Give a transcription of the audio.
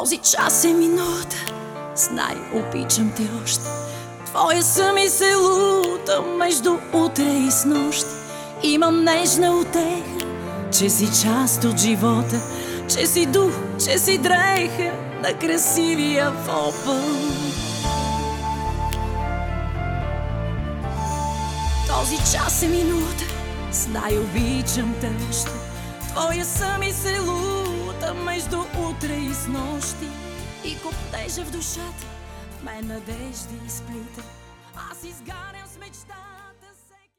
Този час е минута, знай, обичам те още. Твоя сън ми се лута между утре и снощи. Имам нежна утеха, че си част от живота, че си дух, че си дреха на красивия вопъл. Този час е минута, знай, обичам те още. Твоя сън ми се лута между утре и снощи. И коптежа в душата, в мен надежди изплита. Аз изгарям с мечта.